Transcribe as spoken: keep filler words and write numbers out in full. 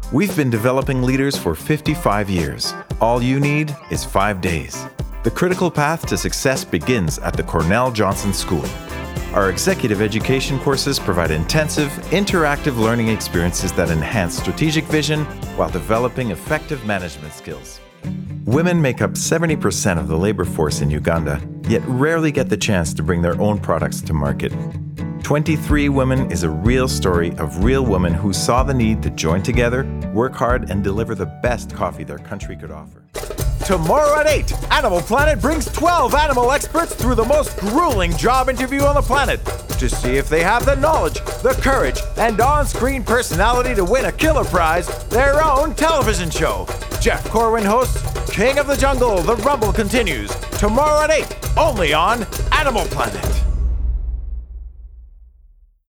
We've been developing leaders for fifty-five years. All you need is five days. The critical path to success begins at the Cornell Johnson School. Our executive education courses provide intensive, interactive learning experiences that enhance strategic vision while developing effective management skills. Women make up seventy percent of the labor force in Uganda, yet rarely get the chance to bring their own products to market. twenty-three Women is a real story of real women who saw the need to join together, work hard, and deliver the best coffee their country could offer. Tomorrow at eight, Animal Planet brings twelve animal experts through the most grueling job interview on the planet to see if they have the knowledge, the courage, and on-screen personality to win a killer prize, their own television show. Jeff Corwin hosts King of the Jungle, The Rumble continues. Tomorrow at eight, only on Animal Planet.